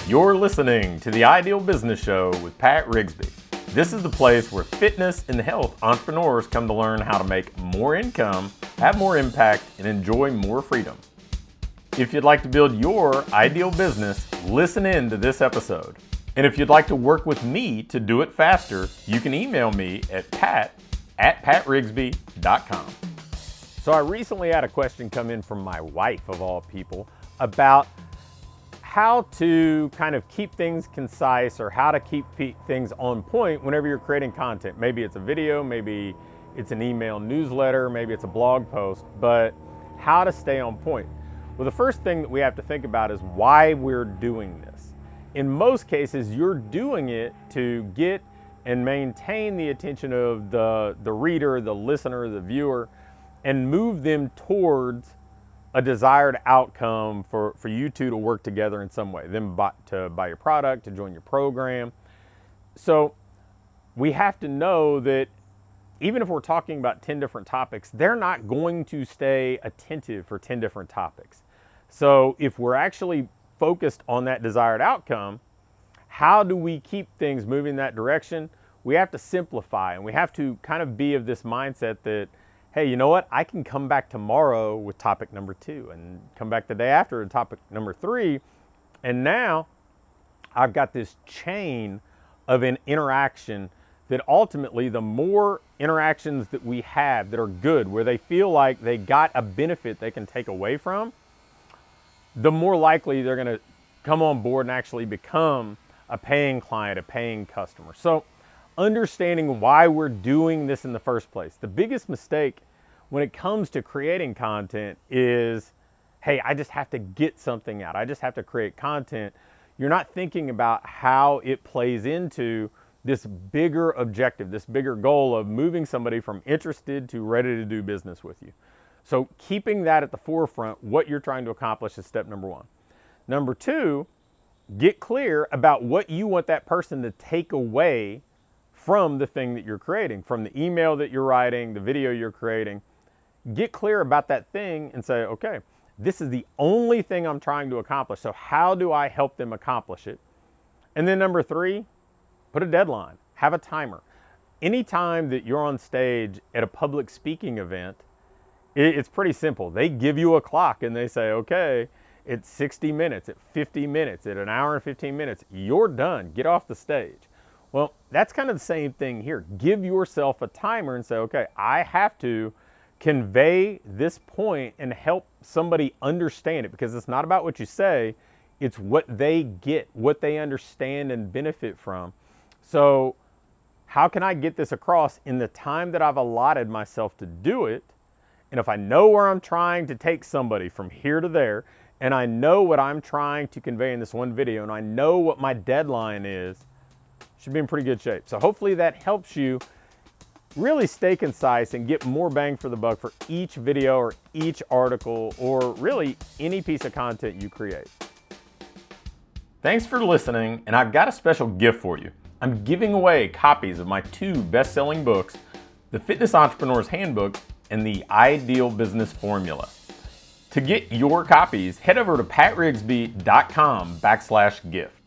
You're listening to the Ideal Business Show with Pat Rigsby. This is the place where fitness and health entrepreneurs come to learn how to make more income, have more impact, and enjoy more freedom. If you'd like to build your ideal business, listen in to this episode. And if you'd like to work with me to do it faster, you can email me at pat@patrigsby.com. So I recently had a question come in from my wife, of all people, about how to kind of keep things concise or how to keep things on point whenever you're creating content. Maybe it's a video, maybe it's an email newsletter, maybe it's a blog post, but how to stay on point. Well, the first thing that we have to think about is why we're doing this. In most cases, you're doing it to get and maintain the attention of the reader, the listener, the viewer, and move them towards a desired outcome for you two to work together in some way, them to buy your product, to join your program. So we have to know that even if we're talking about 10 different topics, they're not going to stay attentive for 10 different topics. So if we're actually focused on that desired outcome, how do we keep things moving in that direction? We have to simplify, and we have to kind of be of this mindset that, hey, you know what? I can come back tomorrow with topic number 2 and come back the day after with topic number 3. And now I've got this chain of an interaction that ultimately the more interactions that we have that are good, where they feel like they got a benefit they can take away from, the more likely they're going to come on board and actually become a paying client, a paying customer. So understanding why we're doing this in the first place. The biggest mistake when it comes to creating content is, hey, I just have to get something out. I just have to create content. You're not thinking about how it plays into this bigger objective, this bigger goal of moving somebody from interested to ready to do business with you. So keeping that at the forefront, what you're trying to accomplish, is step number 1. Number 2, get clear about what you want that person to take away from the thing that you're creating, from the email that you're writing, the video you're creating. Get clear about that thing and say, okay, this is the only thing I'm trying to accomplish. So how do I help them accomplish it? And then number 3, put a deadline, have a timer. Anytime that you're on stage at a public speaking event, it's pretty simple. They give you a clock and they say, okay, it's 60 minutes, at 50 minutes, at an hour and 15 minutes, you're done, get off the stage. Well, that's kind of the same thing here. Give yourself a timer and say, okay, I have to convey this point and help somebody understand it, because it's not about what you say, it's what they get, what they understand and benefit from. So how can I get this across in the time that I've allotted myself to do it? And if I know where I'm trying to take somebody from here to there, and I know what I'm trying to convey in this one video, and I know what my deadline is, should be in pretty good shape. So hopefully that helps you really stay concise and get more bang for the buck for each video or each article or really any piece of content you create. Thanks for listening, and I've got a special gift for you. I'm giving away copies of my 2 best-selling books, The Fitness Entrepreneur's Handbook and The Ideal Business Formula. To get your copies, head over to patrigsby.com/gift.